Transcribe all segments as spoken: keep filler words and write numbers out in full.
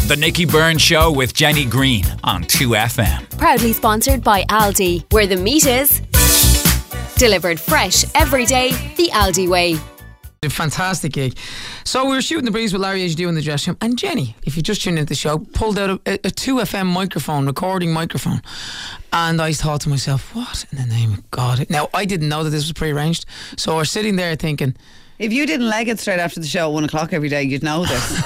The Nicky Byrne Show with Jenny Green on two F M. Proudly sponsored by Aldi, where the meat is delivered fresh every day the Aldi way. A fantastic gig. So we were shooting the breeze with Larry as you do in the dressing room, and Jenny, if you just tuned into the show, pulled out a, a two F M microphone, recording microphone, and I thought to myself, what in the name of God? Now I didn't know that this was pre-arranged, so we're sitting there thinking, if you didn't leg it straight after the show at one o'clock every day, you'd know this.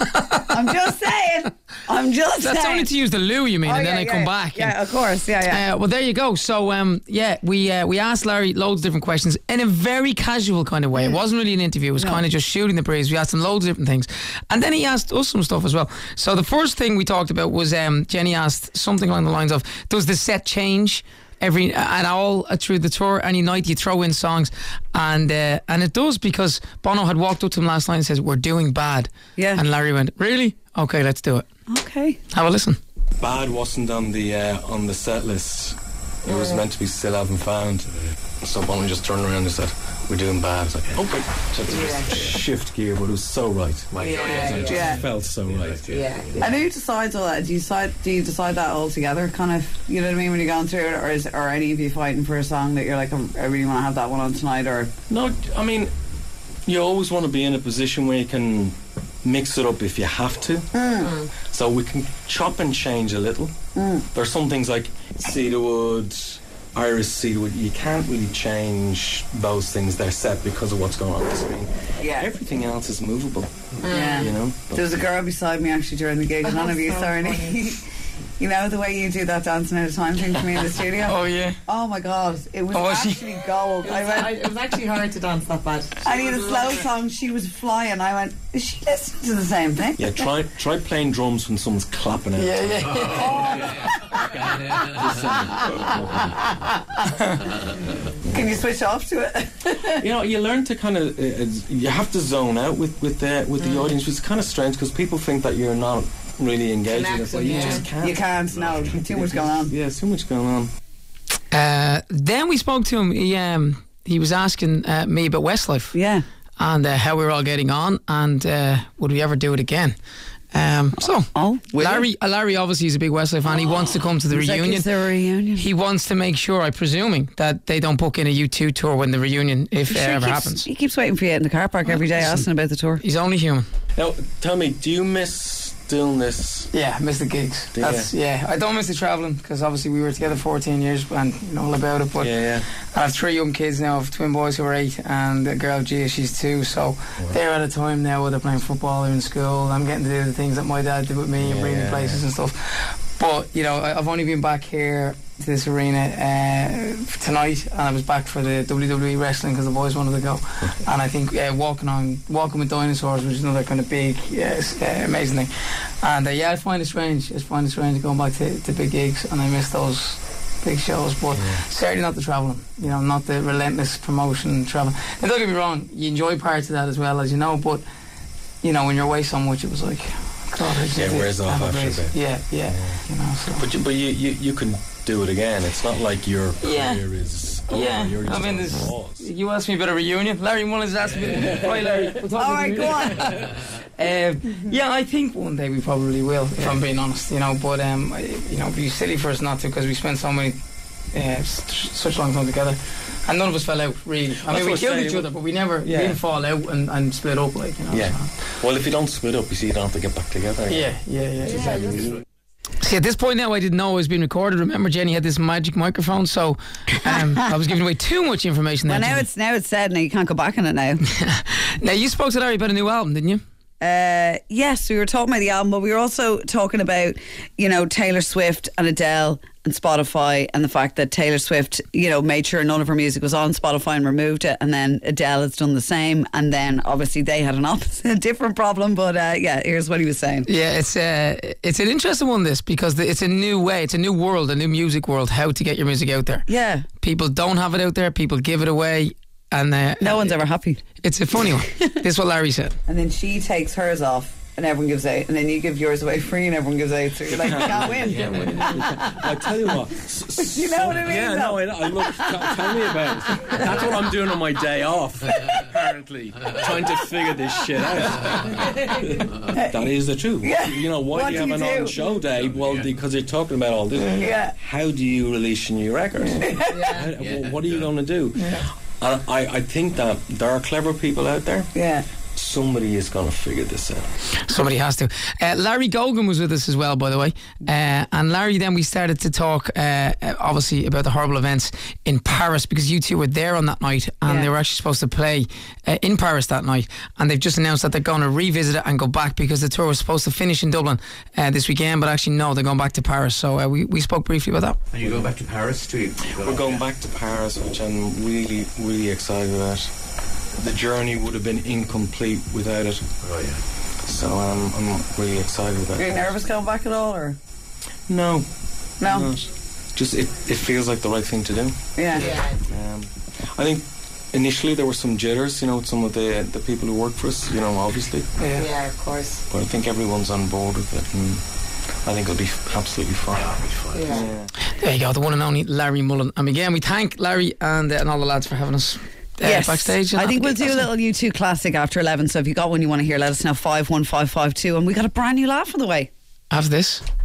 I'm just saying. I'm just that's saying. only to use the loo, you mean, oh, and yeah, then I yeah, come back. Yeah, and, of course. Yeah, yeah. Uh, well, there you go. So, um, yeah, we uh, we asked Larry loads of different questions in a very casual kind of way. It wasn't really an interview. It was no. kind of just shooting the breeze. We asked him loads of different things. And then he asked us some stuff as well. So the first thing we talked about was um, Jenny asked something along the lines of, does the set change every at all uh, through the tour? Any night you throw in songs, and uh, and it does, because Bono had walked up to him last night and says, we're doing Bad. Yeah. And Larry went, really? Okay, let's do it. Okay. Have a listen. Bad wasn't on the uh, on the set list. It was meant to be Still Haven't Found. So Bono just turned around and said, we're doing Bad. I was like, okay. So it's yeah. shift gear, but it was so right. My yeah, God, it just yeah. felt so right. Yeah. yeah. yeah. And who decides all that? Do you decide? Do you decide that all together? Kind of, you know what I mean, when you're going through it, or is are any of you fighting for a song that you're like, I really want to have that one on tonight? Or no, I mean, you always want to be in a position where you can mix it up if you have to. Mm. So we can chop and change a little. Mm. There's some things like cedarwood, iris cedarwood. You can't really change those things. They're set because of what's going on the screen. Yeah. Everything else is movable. Yeah. You know. There was a girl beside me actually during the gig. None of you saw any. You know the way you do that dancing out of time thing for me in the studio? Oh yeah. Oh my God, it was oh, actually she? gold. It was, I went, I, it was actually hard to dance that bad. I need a slow song. She was flying. I went, is she listening to the same thing? Yeah, try try playing drums when someone's clapping it. Yeah, yeah. Oh. Can you switch off to it? You know, you learn to kind of uh, you have to zone out with with the with the mm. audience, which is kind of strange because people think that you're not really engaging. It's like, you yeah. just can't. You can't. No, too much going on. Yeah, too much going on. Uh, then we spoke to him. He um, he was asking uh, me about Westlife. Yeah. And uh, how we were all getting on, and uh, would we ever do it again? Um, so, oh, Larry, uh, Larry obviously is a big Westlife fan. He wants to come to the He's reunion. Like, is there a reunion? He wants to make sure, I'm presuming, that they don't book in a U two tour when the reunion, if it sure ever keeps, happens. He keeps waiting for you in the car park every day, asking about the tour. He's only human. Now, tell me, do you miss doing this? Yeah, I miss the gigs. Do That's you? yeah. I don't miss the travelling because obviously we were together fourteen years and you know all about it. But yeah, yeah. I have three young kids now. I have twin boys who are eight and a girl Gia, she's two. So wow. They're at a time now where they're playing football, they're in school. I'm getting to do the things that my dad did with me, yeah, and bring me places and stuff. But you know, I've only been back here to this arena uh, tonight, and I was back for the W W E wrestling because the boys wanted to go. And I think uh, walking on, walking with dinosaurs, which is another kind of big, yes, uh, amazing thing. And uh, yeah, I find it strange. I find it strange going back to, to big gigs, and I miss those big shows. But yeah. Certainly not the travelling. You know, not the relentless promotion travel. And don't get me wrong, you enjoy parts of that as well, as you know. But you know, when you're away so much, it was like, God, I just yeah, wears off after a bit. Yeah, yeah, yeah. You know. So. But you, but you, you, you can do it again. It's not like your yeah. career is. Oh, yeah, you're just I mean, this, you asked me about a reunion. Larry Mullins asked me. Right, Larry. We'll all right, go on. um, yeah, I think one day we probably will, if yeah. I'm being honest. You know, but um, you know, it'd be silly for us not to because we spent so many, uh, such long time together. And none of us fell out, really. I mean, we killed each other, but we never yeah. we didn't fall out and, and split up, like, you know. Yeah. So. Well, if you don't split up, you see, you don't have to get back together. Yeah, yeah, yeah, yeah exactly. See, at this point now, I didn't know it was being recorded. Remember, Jenny had this magic microphone, so um, I was giving away too much information there. Well, now Jenny. it's now it's said, now you can't go back on it now. Now, you spoke to Larry about a new album, didn't you? Uh, yes, we were talking about the album, but we were also talking about, you know, Taylor Swift and Adele and Spotify, and the fact that Taylor Swift, you know, made sure none of her music was on Spotify and removed it, and then Adele has done the same, and then obviously they had an opposite, a different problem. But uh, yeah, here's what he was saying. Yeah, it's uh, it's an interesting one, this, because it's a new way, it's a new world, a new music world, how to get your music out there. Yeah, people don't have it out there, people give it away, and uh, no one's ever happy. It's a funny one. This is what Larry said. And then she takes hers off and everyone gives out, and then you give yours away free and everyone gives out, so you're like, you can't win. I tell you what, s- You know what I mean, Yeah, though? no, I, I look. T- tell me about it. That's what I'm doing on my day off. Apparently, trying to figure this shit out. That is the truth. Yeah. You know, why What do you do have you an do? on-show day? Well, because you're talking about all this. Yeah. How do you release your new record? How- well, what are you going to do? And I, I think that there are clever people out there. Yeah. Somebody is going to figure this out. Somebody has to. Uh, Larry Gogan was with us as well, by the way. Uh, and Larry, then we started to talk, uh, obviously, about the horrible events in Paris, because you two were there on that night, and Yeah. they were actually supposed to play uh, in Paris that night. And they've just announced that they're going to revisit it and go back, because the tour was supposed to finish in Dublin uh, this weekend, but actually, no, they're going back to Paris. So uh, we, we spoke briefly about that. And you go back to Paris too? We're going back to Paris, which I'm really, really excited about. The journey would have been incomplete without it. Oh yeah. So um, I'm really excited about Are you it. nervous going back at all, or No. no? Not. Just it, it feels like the right thing to do. Yeah. Yeah. Um, I think initially there were some jitters, you know, with some of the the people who work for us, you know, obviously. Yeah. Yeah, of course. But I think everyone's on board with it, and I think it'll be f- absolutely fine. Yeah. Yeah. There you go, the one and only Larry Mullen. And again, we thank Larry and, uh, and all the lads for having us. Uh, Yes, backstage. and I think that. we'll do a little U two classic after eleven. So if you got one you want to hear, let us know. Five one five five two, and we got a brand new laugh on the way. After this.